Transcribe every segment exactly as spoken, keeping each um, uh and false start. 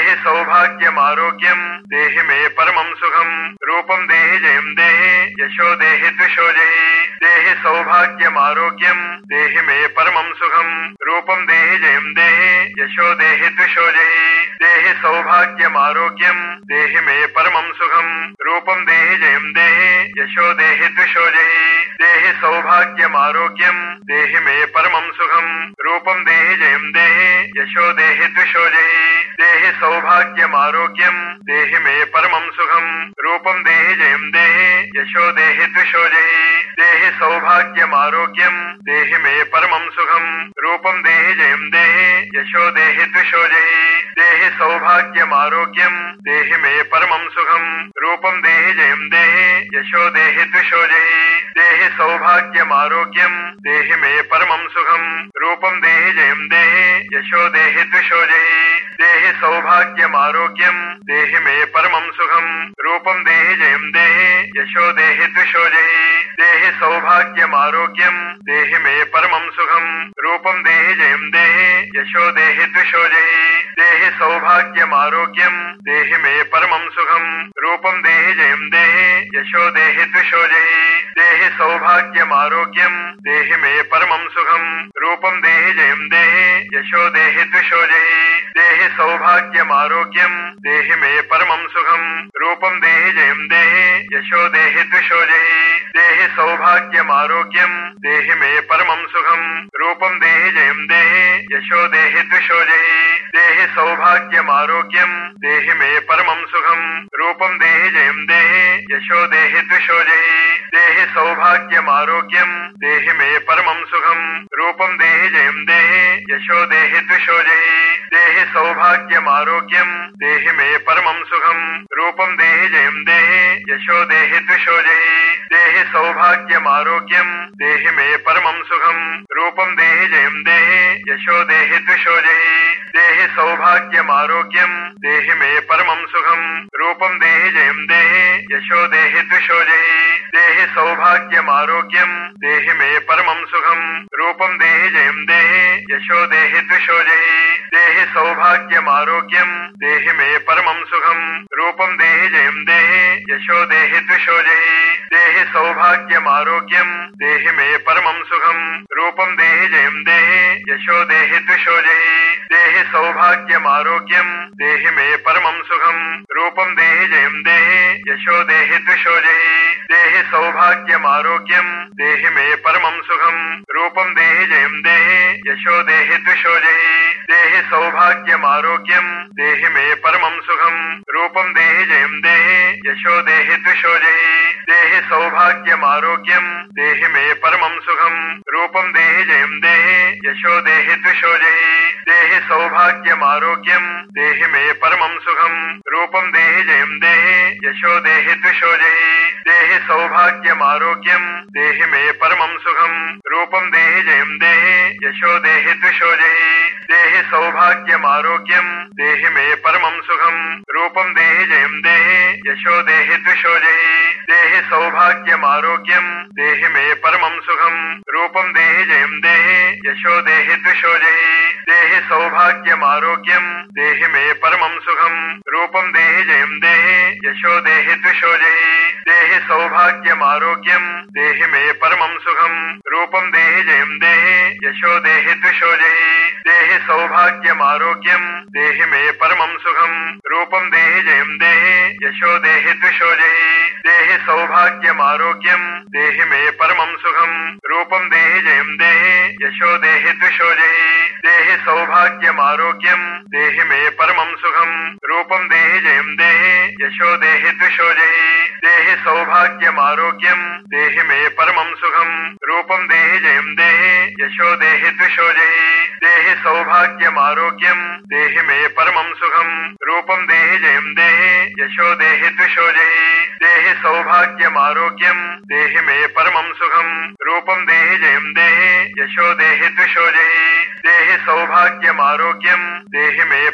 देहि सौभाग्यमारोग्यम् देहि मे परमं सुखम् रूपं देहि जयं देहि यशो देहि द्विषो जहि देहि सौभाग्यमारोग्यम् देहि मे परमं सुखम् रूपं देहि जयं देहि यशो देहि द्विषो जहि देहि सौभाग्यमारोग्यम् देहि मे परमं सुखम् रूपं देहि जयं देहि यशो देहि द्विषो जहि देहि सौभाग्यमारोग्यम् देहि मे परमं सुखम् रूपं देहि जयं देहि यशो देहि द्विषो जहि देहि सौभाग्यमारोग्यम् देहि मे परमं सुखम् रूपं देहि जयं देहि यशो देहि द्विषो जहि देहि सौभाग्यमारोग्यम् देहि मे परमं सुखम् रूपं देहि जयं देहि यशो देहि द्विषो जहि देहि सौभाग्यमारोग्यम् देहि मे परमं सुखम् रूपं देहि जयं देहि यशो देहि द्विषो जहि देहि सौभाग्यमारोग्यम् देहि मे परमं सुखम् रूपं देहि जयं देहि यशो देहि द्विषो जहि देहि सौभाग्यमारोग्यम् देहि मे परमं सुखम् रूपं देहि जयं देहि यशो देहि द्विषो जहि देहि सौभाग्यमारोग्यम् देहि मे परमं सुखम् रूपं देहि जयं देहि यशो देहि द्विषो जहि देहि सौभाग्यमारोग्यम् देहि मे परमं सुखम् रूपं देहि जयं देहि यशो देहि द्विषो जहि देहि सौभाग्यमारोग्यम् देहि मे परमं सुखम् रूपं देहि जयं देहि यशो देहि द्विषो जहि देहि सौभाग्यमारोग्यम् देहि मे परमं सुखम् रूपं देहि जयं देहि यशो देहि द्विषो जहि देहि सौभाग्यमारोग्यम् देहि मे परमं सुखम् रूपं देहि जयं देहि यशो देहि द्विषो जहि देहि सौभाग्यमारोग्यम् देहि मे परमं सुखम् रूपं देहि जयं देहि यशो देहि द्विषो जहि देहि सौभाग्यमारोग्यम् देहि मे परमं सुखम् रूपं देहि जयं देहि यशो देहि द्विषो जहि देहि सौभाग्यमारोग्यम् देहि मे परमं सुखम् रूपं देहि जयं देहि यशो देहि द्विषो जहि देहि सौभाग्यमारोग्यम् देहि मे परमं सुखम् रूपं देहि जयं देहि यशो देहि द्विषो जहि देहि सौभाग्यमारोग्यम् देहि मे परमं सुखम् रूपं देहि जयं देहि यशो देहि द्विषो जहि देहि सौभाग्यमारोग्यम् देहि मे परमं सुखम् रूपं देहि जयं देहि यशो देहि द्विषो जहि देहि सौभाग्यमारोग्यम् देहि मे परमं सुखम् रूपं देहि जयं देहि यशो देहि द्विषो जहि देहि सौभाग्यमारोग्यम् देहि मे परमं सुखम् रूपं देहि जयं देहि यशो देहि द्विषो जहि देहि सौभाग्यमारोग्यम् देहि मे परमं सुखम् रूपं देहि जयं देहि यशो देहि द्विषो जहि देहि सौभाग्यमारोग्यम् देहि मे परमं सुखम् रूपं देहि जयं देहि यशो देहि द्विषो जहि देहि सौभाग्यमारोग्यम् देहि मे परमं सुखम् रूपं देहि जयं देहि यशो देहि द्विषो जहि देहि सौभाग्यमारोग्यम् देहि मे परमं सुखम् रूपं देहि जयं देहि यशो देहि द्विषो जहि देहि सौभाग्यमारोग्यम् देहि मे परमं सुखम् रूपं देहि जयं देहि यशो देहि द्विषो जहि देहि सौभाग्यमारोग्यम् देहि मे परमं सुखम् रूपं देहि जयं देहि यशो देहि द्विषो जहि देहि सौभाग्यमारोग्यम् देहि मे परमं सुखम् रूपं देहि जयं देहि यशो देहि द्विषो जहि देहि सौभाग्यमारोग्यम् देहि मे परमं सुखम् रूपं देहि जयं देहि यशो देहि द्विषो जहि देहि सौभाग्यमारोग्यम् देहि मे परमं सुखम् रूपं देहि जयं देहि यशो देहि द्विषो जहि देहि सौभाग्यमारोग्यम् देहि मे परमं सुखम् रूपं देहि जयं देहि यशो देहि द्विषो जहि देहि सौभाग्यमारोग्यम् देहि मे परमं सुखम् रूपं देहि जयं देहि यशो देहि द्विषो जहि देहि सौभाग्यमारोग्यम् देहि मे परमं सुखम् रूपं देहि जयं देहि यशो देहि द्विषो जहि देहि सौभाग्यमारोग्यम् देहि मे परमं सुखम् रूपं देहि जयं देहि यशो देहि द्विषो जहि देहि सौभाग्यमारोग्यम् देहि मे परमं सुखम् रूपं देहि जयं देहि यशो देहि द्विषो जहि देहि सौभाग्यमारोग्यम् देहि मे परमं सुखम् रूपं देहि जयं देहि यशो देहि द्विषो जहि देहि सौभाग्यमारोग्यम् देहि मे परमं सुखम् रूपं देहि जयं देहि यशो देहि द्विषो जहि देहि सौभाग्यमारोग्यम् देहि मे परमं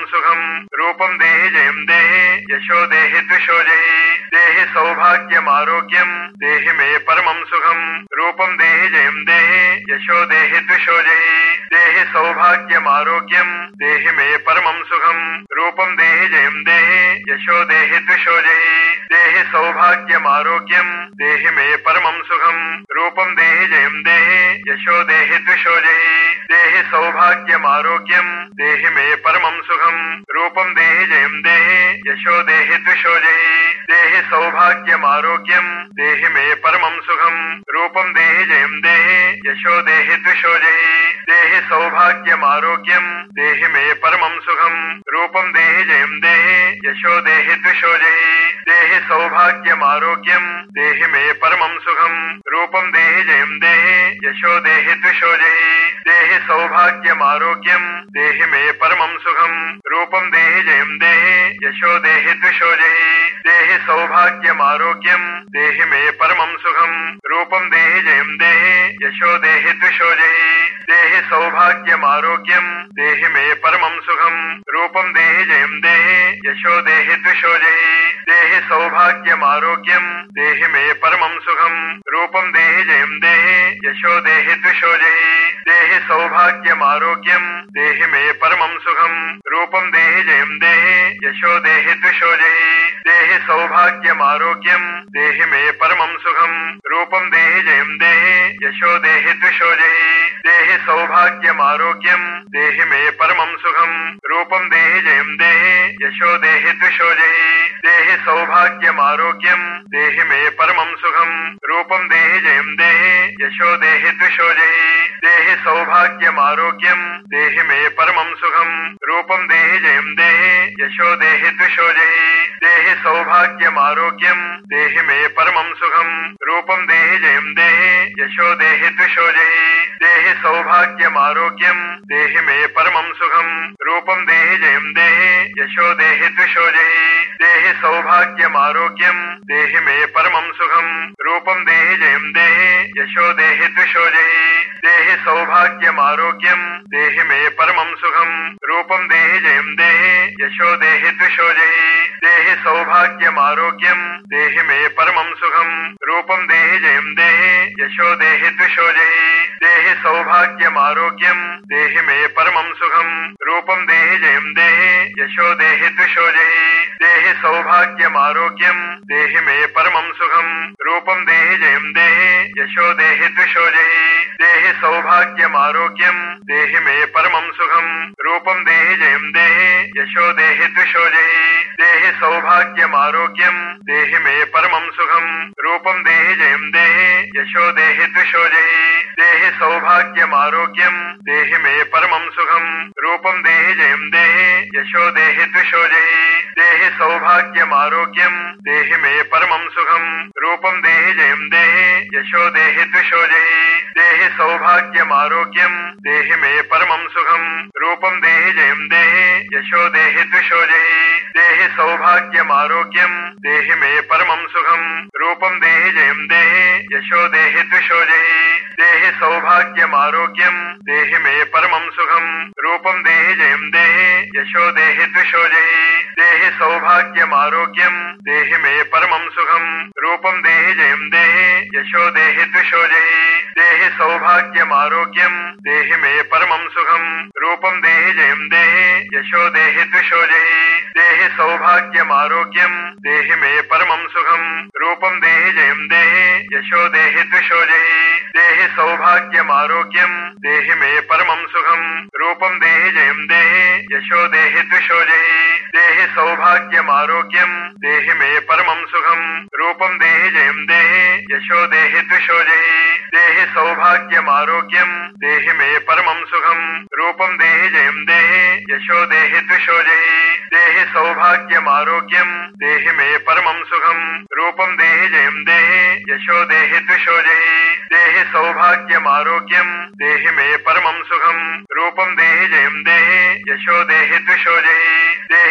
సుఖం రూపం దేహి జయం దేహి యశో దేహి ద్విషో జహి దేహి సౌభాగ్యం ఆరోగ్యం దేహి మే పరమం సుఖం రూపం దేహి జయం దేహి యశో దేహి ద్విషో జహి దేహి సౌభాగ్యం ఆరోగ్యం దేహి మే పరమం సుఖం రూపం దేహి జయం దేహి యశో దేహి ద్విషో జహి దేహి సౌభాగ్యం ఆరోగ్యం దేహి మే పరమం సుఖం రూపం దేహి జయం దేహి యశో దేహి ద్విషో జహి దేహి సౌభాగ్యం ఆరోగ్యం దేహి మే పరమం సుఖం రూపం దేహి జయం దేహి యశో దేహి ద్విషో జహి దేహి సౌభాగ్యం ఆరోగ్యం దేహి మే పరమం సుఖం రూపం దేహి జయం దేహి యశో దేహి ద్విషో జహి దేహి సౌభాగ్యం ఆరోగ్యం దేహి మే పరమం సుఖం రూపం దేహి జయం దేహి యశో దేహి ద్విషో జహి దేహి సౌభాగ్యం ఆరోగ్యం దేహి మే పరమం సుఖం రూపం దేహి జయం దేహి యశో దేహి ద్విషో జహి దేహి సౌభాగ్యం ఆరోగ్యం దేహి మే పరమం సుఖం రూపం దేహి జయం దేహి యశో దేహి ద్విషో జహి దేహి సౌభాగ్యం ఆరోగ్యం దేహి మే పరమం సుఖం రూపం దేహి జయం దేహి యశో దేహి ద్విషో జహి దేహి సౌభాగ్యం ఆరోగ్యం దేహి మే పరమం సుఖం రూపం దేహి జయం దేహి యశో దేహి ద్విషో జహి దేహి సౌభాగ్యం ఆరోగ్యం దేహి మే పరమం సుఖం రూపం దేహి జయం దేహి యశో దేహి ద్విషో జహి దేహి సౌభాగ్యం ఆరోగ్యం దేహి మే పరమం సుఖం రూపం దేహి జయం దేహి యశో దేహి ద్విషో జహి దేహి సౌభాగ్యం ఆరోగ్యం దేహి మే పరమం సుఖం రూపం దేహి జయం దేహి యశో దేహి ద్విషో జహి దేహి సౌభాగ్యం ఆరోగ్యం దేహి మే పరమం సుఖం రూపం దేహి జయం దేహి యశో దేహి ద్విషో జహి దేహి సౌభాగ్యం ఆరోగ్యం దేహి మే పరమం సుఖం రూపం దేహి జయం దేహి యశో దేహి ద్విషో జహి దేహి సౌభాగ్యం ఆరోగ్యం దేహి మే పరమం సుఖం రూపం దేహి జయం దేహి యశో దేహి ద్విషో జహి దేహి సౌభాగ్యం ఆరోగ్యం దేహి మే పరమం సుఖం రూపం దేహి జయం దేహి యశో దేహి ద్విషో జహి దేహి సౌభాగ్యం ఆరోగ్యం దేహి మే పరమం సుఖం రూపం దేహి జయం దేహి యశో దేహి ద్విషో జహి దేహి సౌభాగ్యం ఆరోగ్యం దేహి మే పరమం సుఖం రూపం దేహి జయం దేహి యశో దేహి ద్విషో జహి దేహి సౌభాగ్యం ఆరోగ్యం దేహి మే పరమం సుఖం రూపం దేహి జయం దేహి యశో దేహి ద్విషో జహి దేహి సౌభాగ్యం ఆరోగ్యం దేహి మే పరమం సుఖం రూపం దేహి జయం దేహి యశో దేహి ద్విషో జహి దేహి సౌభాగ్యం ఆరోగ్యం దేహి మే పరమం సుఖం రూపం దేహి జయం దేహి యశో దేహి ద్విషో జహి దేహి సౌభాగ్యం ఆరోగ్యం దేహి మే పరమం సుఖం రూపం దేహి జయం దేహి యశో దేహి ద్విషో జహి దేహి సౌభాగ్యం ఆరోగ్యం దేహి మే పరమం సుఖం రూపం దేహి జయం దేహి యశో దేహి ద్విషో జహి దేహి సౌభాగ్యం ఆరోగ్యం దేహి మే పరమం సుఖం రూపం దేహి జయం దేహి యశో దేహి ద్విషో జహి దేహి సౌభాగ్యం ఆరోగ్యం దేహి మే పరమం సుఖం రూపం దేహి జయం దేహి యశో దేహి ద్విషో జహి దేహి సౌభాగ్యం ఆరోగ్యం దేహి మే పరమం సుఖం రూపం దేహి జయం దేహి యశో దేహి ద్విషో జహి దేహి సౌభాగ్యం ఆరోగ్యం దేహి మే పరమం సుఖం రూపం దేహి జయం దేహి యశో దేహి ద్విషో జహి దేహి సౌభాగ్యం ఆరోగ్యం దేహి మే పరమం సుఖం రూపం దేహి జయం దేహి యశో దేహి ద్విషో జహి దేహి సౌభాగ్యం ఆరోగ్యం దేహి మే పరమం సుఖం రూపం దేహి జయం దేహి యశో దేహి ద్విషో జహి దేహి సౌభాగ్యం ఆరోగ్యం దేహి మే పరమం సుఖం రూపం దేహి జయం దేహి యశో దేహి ద్విషో జహి దేహి సౌభాగ్యం ఆరోగ్యం దేహి మే పరమం సుఖం రూపం దేహి జయం దేహి యశో దేహి ద్విషో జహి దేహి సౌభాగ్యం ఆరోగ్యం దేహి మే పరమం సుఖం రూపం దేహి జయం దేహి యశో దేహి ద్విషో జహి దేహి సౌభాగ్యం ఆరోగ్యం దేహి మే పరమం సుఖం రూపం దేహి జయం దేహి యశో దేహి ద్విషో జహి దేహి సౌభాగ్యం ఆరోగ్యం దేహి మే పరమం సుఖం రూపం దేహి జయం దేహి యశో దేహి ద్విషో జహి దేహి సౌభాగ్యం ఆరోగ్యం దేహి మే పరమం సుఖం రూపం దేహి జయం దేహి యశో దేహి ద్విషో జహి దేహి సౌభాగ్యం ఆరోగ్యం దేహి మే పరమం సుఖం రూపం దేహి జయం దేహి యశో దేహి ద్విషో జహి దేహి సౌభాగ్యం ఆరోగ్యం దేహి మే పరమం సుఖం రూపం దేహి జయం దేహి యశో దేహి ద్విషో జహి దేహి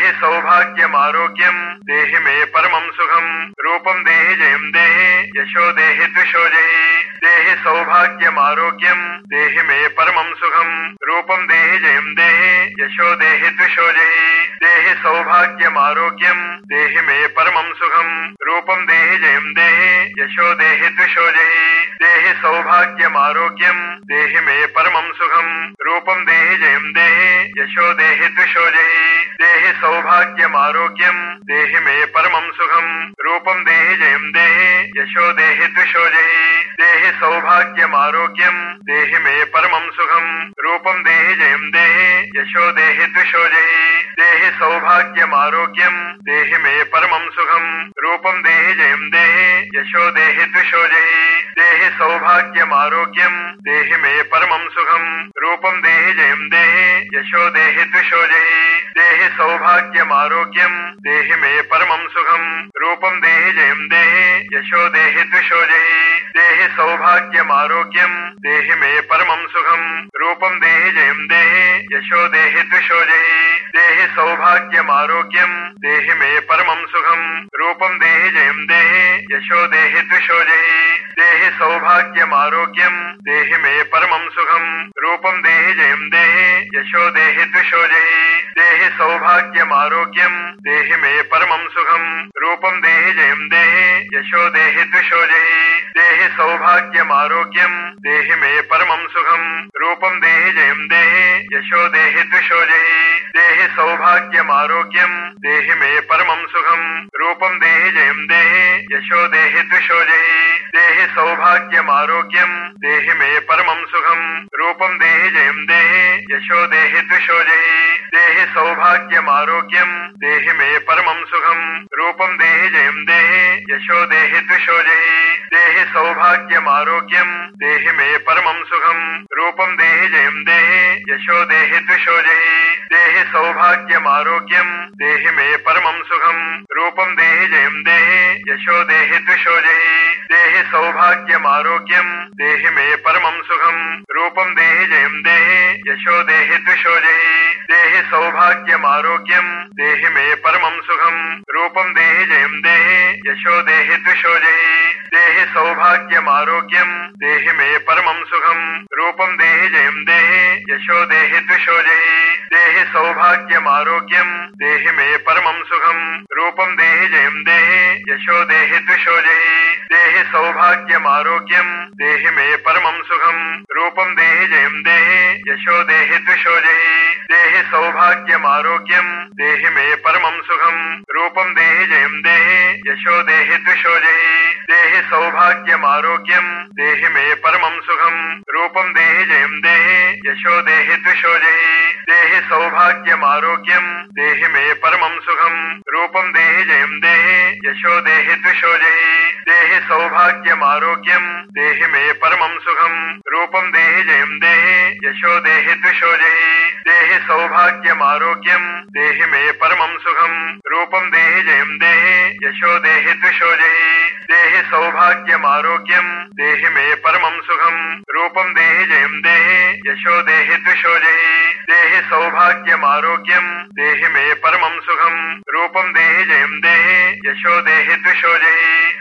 देहि सौभाग्यमारोग्यम् देहि मे परमं सुखम् रूपं देहि जयं देहि यशो देहि द्विषो जहि देहि सौभाग्यमारोग्यम् देहि मे परमं सुखम् रूपं देहि जयं देहि यशो देहि द्विषो जहि देहि सौभाग्यमारोग्यम् देहि मे परमं सुखम् रूपं देहि जयं देहि यशो देहि द्विषो जहि देहि सौभाग्यमारोग्यम् देहि मे परमं सुखम् रूपं देहि जयं देहि यशो देहि द्विषो जहि देहि सौभाग्यमारोग्यम् देहि मे परमं सुखम् रूपं देहि जयं देहि यशो देहि द्विषो जहि देहि सौभाग्यमारोग्यम् देहि मे परमं सुखम् रूपं देहि जयं देहि यशो देहि द्विषो जहि देहि सौभाग्यमारोग्यम् देहि मे परमं सुखम् रूपं देहि जयं देहि यशो देहि द्विषो जहि देहि सौभाग्यमारोग्यम् देहि मे परमं सुखम् रूपं देहि जयं देहि यशो देहि द्विषो जहि देहि सौभाग्यमारोग्यम् देहि मे परमं सुखम् रूपं देहि जयं देहि यशो देहि द्विषो जहि देहि सौभाग्यमारोग्यम् देहि मे परमं सुखम् रूपं देहि जयं देहि यशो देहि द्विषो जहि देहि सौभाग्यमारोग्यम् देहि मे परमं सुखम् रूपं देहि जयं देहि यशो देहि द्विषो जहि देहि सौभाग्यमारोग्यम् देहि मे परमं सुखम् रूपं देहि जयं देहि यशो देहि द्विषो जहि देहि सौभाग्यमारोग्यम् देहि मे परमं सुखम् रूपं देहि जयं देहि यशो देहि द्विषो जहि देहि सौभाग्यमारोग्यम् देहि मे परमं सुखम् रूपं देहि जयं देहि यशो देहि द्विषो जहि देहि सौभाग्यमारोग्यम् देहि मे परमं सुखम् रूपं देहि जयं देहि यशो देहि द्विषो जहि देहि सौभाग्यमारोग्यम् देहि मे परमं सुखम् रूपं देहि जयं देहि यशो देहि द्विषो जहि देहि सौभाग्यमारोग्यम् देहि मे परमं सुखम् रूपं देहि जयं देहि यशो देहि द्विषो जहि देहि सौभाग्यमारोग्यम् देहि मे परमं सुखम् रूपं देहि जयं देहि यशो देहि द्विषो जहि देहि सौभाग्यमारोग्यम् देहि मे परमं सुखम् रूपं देहि जयं देहि यशो देहि द्विषो जहि देहि सौभाग्यमारोग्यम् देहि मे परमं सुखम् रूपं देहि जयं देहि यशो देहि द्विषो जहि देहि सौभाग्यमारोग्यम् देहि मे परमं सुखम् रूपं देहि जयं देहि यशो देहि द्विषो जहि देहि सौभाग्यमारोग्यम् देहि मे परमं सुखम् रूपं देहि जयं देहि यशो देहि द्विषो जहि देहि सौभाग्यमारोग्यम् देहि मे परमं सुखम् रूपं देहि जयं देहि यशो देहि द्विषो जहि देहि सौभाग्यमारोग्यम् देहि मे परमं सुखम् रूपं देहि जयं देहि यशो देहि द्विषो जहि देहि सौभाग्यमारोग्यम् देहि मे परमं सुखम् रूपं देहि जयं देहि यशो देहि द्विषो जहि देहि सौभाग्यमारोग्यम् देहि मे परमं सुखम् रूपं देहि जयं देहि यशो देहि द्विषो जहि देहि सौभाग्यमारोग्यम् देहि मे परमं सुखम् रूपं देहि जयं देहि यशो देहि द्विषो जहि देहि सौभाग्यमारोग्यम् देहि मे परमं सुखम् रूपं देहि जयं देहि यशो देहि द्विषो जहि देहि सौभाग्यमारोग्यम् देहि मे परमं सुखम् रूपं देहि जयं देहि यशो देहि द्विषो जहि देहि सौभाग्यमारोग्यम् देहि मे परमं सुखम् रूपं देहि जयं देहि यशो देहि द्विषो जहि देहि सौभाग्यमारोग्यम् देहि मे परमं सुखम् रूपं देहि जयं देहि यशो देहि द्विषो जहि